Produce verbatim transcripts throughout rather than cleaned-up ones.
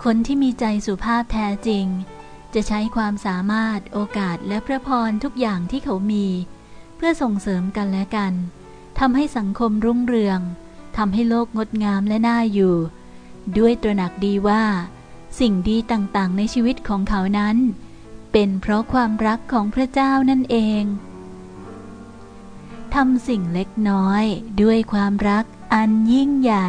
คนที่มีใจสุภาพแท้จริงจะใช้ความสามารถโอกาสและพระพรทุกอย่างที่เขามีเพื่อส่งเสริมกันและกันทำให้สังคมรุ่งเรืองทำให้โลกงดงามและน่าอยู่ด้วยตระหนักดีว่าสิ่งดีต่างๆในชีวิตของเขานั้นเป็นเพราะความรักของพระเจ้านั่นเองทำสิ่งเล็กน้อยด้วยความรักอันยิ่งใหญ่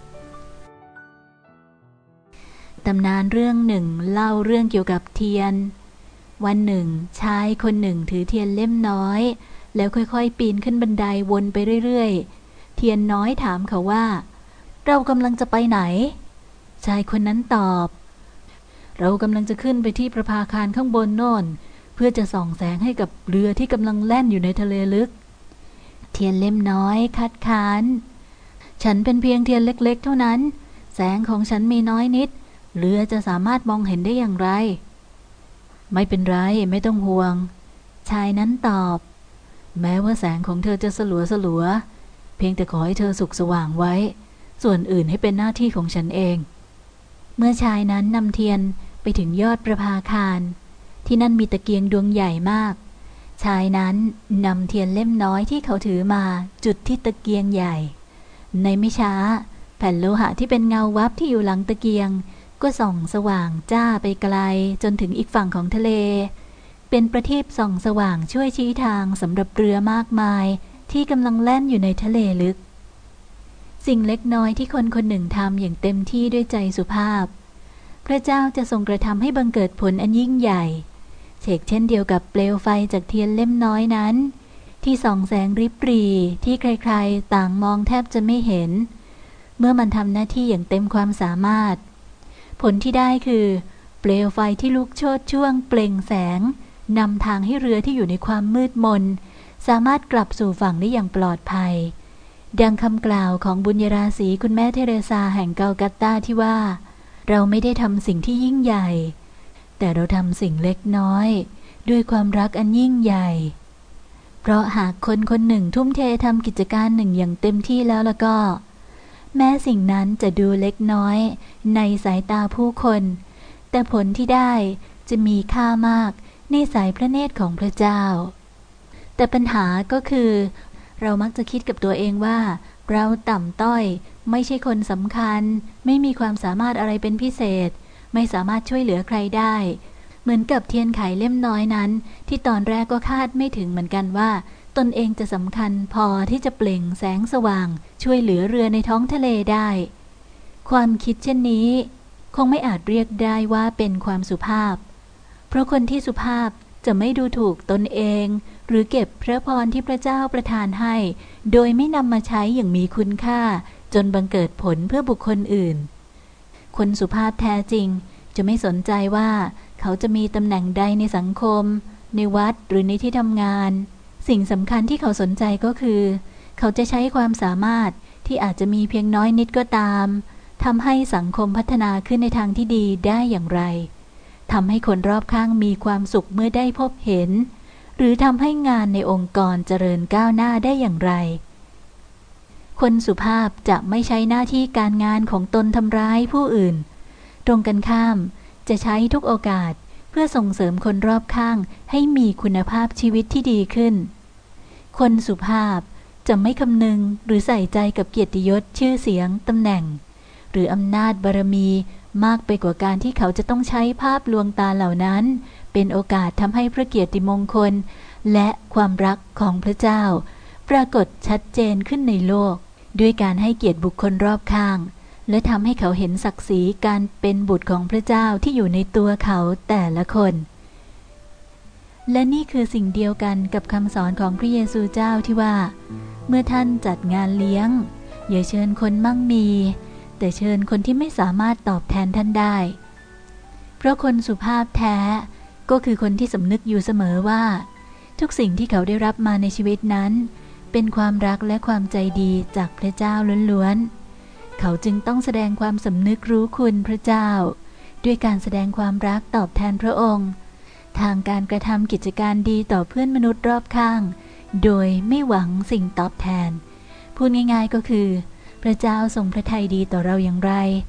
ตำนานเรื่องหนึ่งเล่าเรื่องเกี่ยวกับเทียนวันหนึ่งชายคนหนึ่งถือเทียนเล่มน้อยแล้วค่อยๆปีนขึ้นบันไดวนไปเรื่อยๆเทียนน้อยถามเขาว่าเรากำลังจะไปไหนชายคนนั้นตอบเรากำลังจะขึ้นไปที่ประภาคารข้างบนโน่นเพื่อจะส่องแสงให้กับเรือที่กำลังแล่นอยู่ในทะเลลึกเทียนเล่มน้อยคัดค้านฉันเป็นเพียงเทียนเล็กๆเท่านั้นแสงของฉันมีน้อยนิดเรือจะสามารถมองเห็นได้อย่างไรไม่เป็นไรไม่ต้องห่วงชายนั้นตอบแม้ว่าแสงของเธอจะสลัวสลัวเพียงแต่ขอให้เธอสุขสว่างไว้ส่วนอื่นให้เป็นหน้าที่ของฉันเองเมื่อชายนั้นนำเทียนไปถึงยอดประภาคารที่นั่นมีตะเกียงดวงใหญ่มากชายนั้นนำเทียนเล่มน้อยที่เขาถือมาจุดที่ตะเกียงใหญ่ในไม่ช้าแผ่นโลหะที่เป็นเงาวับที่อยู่หลังตะเกียงก็ส่องสว่างจ้าไปไกลจนถึงอีกฝั่งของทะเลเป็นประทีปส่องสว่างช่วยชี้ทางสำหรับเรือมากมายที่กำลังแล่นอยู่ในทะเลลึกสิ่งเล็กน้อยที่คนคนหนึ่งทำอย่างเต็มที่ด้วยใจสุภาพพระเจ้าจะทรงกระทำให้บังเกิดผลอันยิ่งใหญ่เฉกเช่นเดียวกับเปลวไฟจากเทียนเล่มน้อยนั้นที่ส่องแสงริบหรี่ที่ใครๆต่างมองแทบจะไม่เห็นเมื่อมันทำหน้าที่อย่างเต็มความสามารถผลที่ได้คือเปลวไฟที่ลุกโชติช่วงเปล่งแสงนำทางให้เรือที่อยู่ในความมืดมนสามารถกลับสู่ฝั่งได้อย่างปลอดภัยดังคำกล่าวของบุญญราศีคุณแม่เทเรซาแห่งเกากัตตาที่ว่าเราไม่ได้ทำสิ่งที่ยิ่งใหญ่แต่เราทำสิ่งเล็กน้อยด้วยความรักอันยิ่งใหญ่เพราะหากคนคนหนึ่งทุ่มเททำกิจการหนึ่งอย่างเต็มที่แล้วแล้วก็แม้สิ่งนั้นจะดูเล็กน้อยในสายตาผู้คนแต่ผลที่ได้จะมีค่ามากในสายพระเนตรของพระเจ้าแต่ปัญหาก็คือเรามักจะคิดกับตัวเองว่าเราต่ำต้อยไม่ใช่คนสำคัญไม่มีความสามารถอะไรเป็นพิเศษไม่สามารถช่วยเหลือใครได้เหมือนกับเทียนไขเล่มน้อยนั้นที่ตอนแรกก็คาดไม่ถึงเหมือนกันว่าตนเองจะสำคัญพอที่จะเปล่งแสงสว่างช่วยเหลือเรือในท้องทะเลได้ความคิดเช่นนี้คงไม่อาจเรียกได้ว่าเป็นความสุภาพเพราะคนที่สุภาพจะไม่ดูถูกตนเองหรือเก็บพระพรที่พระเจ้าประทานให้โดยไม่นำมาใช้อย่างมีคุณค่าจนบังเกิดผลเพื่อบุคคลอื่นคนสุภาพแท้จริงจะไม่สนใจว่าเขาจะมีตำแหน่งใดในสังคมในวัดหรือในที่ทำงานสิ่งสำคัญที่เขาสนใจก็คือเขาจะใช้ความสามารถที่อาจจะมีเพียงน้อยนิดก็ตามทำให้สังคมพัฒนาขึ้นในทางที่ดีได้อย่างไรทำให้คนรอบข้างมีความสุขเมื่อได้พบเห็นหรือทำให้งานในองค์กรเจริญก้าวหน้าได้อย่างไรคนสุภาพจะไม่ใช้หน้าที่การงานของตนทำร้ายผู้อื่นตรงกันข้ามจะใช้ทุกโอกาสเพื่อส่งเสริมคนรอบข้างให้มีคุณภาพชีวิตที่ดีขึ้นคนสุภาพจะไม่คำนึงหรือใส่ใจกับเกียรติยศชื่อเสียงตำแหน่งหรืออำนาจบารมีมากไปกว่าการที่เขาจะต้องใช้ภาพลวงตาเหล่านั้นเป็นโอกาสทำให้พระเกียรติมงคลและความรักของพระเจ้าปรากฏชัดเจนขึ้นในโลกด้วยการให้เกียรติบุคคลรอบข้างและทำให้เขาเห็นศักดิ์ศรีการเป็นบุตรของพระเจ้าที่อยู่ในตัวเขาแต่ละคนและนี่คือสิ่งเดียวกันกับคำสอนของพระเยซูเจ้าที่ว่าเมื่อท่านจัดงานเลี้ยงอย่าเชิญคนมั่งมีแต่เชิญคนที่ไม่สามารถตอบแทนท่านได้เพราะคนสุภาพแท้ก็คือคนที่สำนึกอยู่เสมอว่าทุกสิ่งที่เขาได้รับมาในชีวิตนั้นเป็นความรักและความใจดีจากพระเจ้าล้วนๆเขาจึงต้องแสดงความสำนึกรู้คุณพระเจ้าด้วยการแสดงความรักตอบแทนพระองค์ทางการกระทำกิจการดีต่อเพื่อนมนุษย์รอบข้างโดยไม่หวังสิ่งตอบแทนพูดง่ายๆก็คือพระเจ้าทรงพระทัยดีต่อเราอย่างไร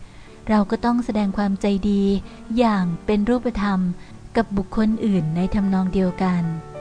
เราก็ต้องแสดงความใจดีอย่างเป็นรูปธรรมกับบุคคลอื่นในทำนองเดียวกัน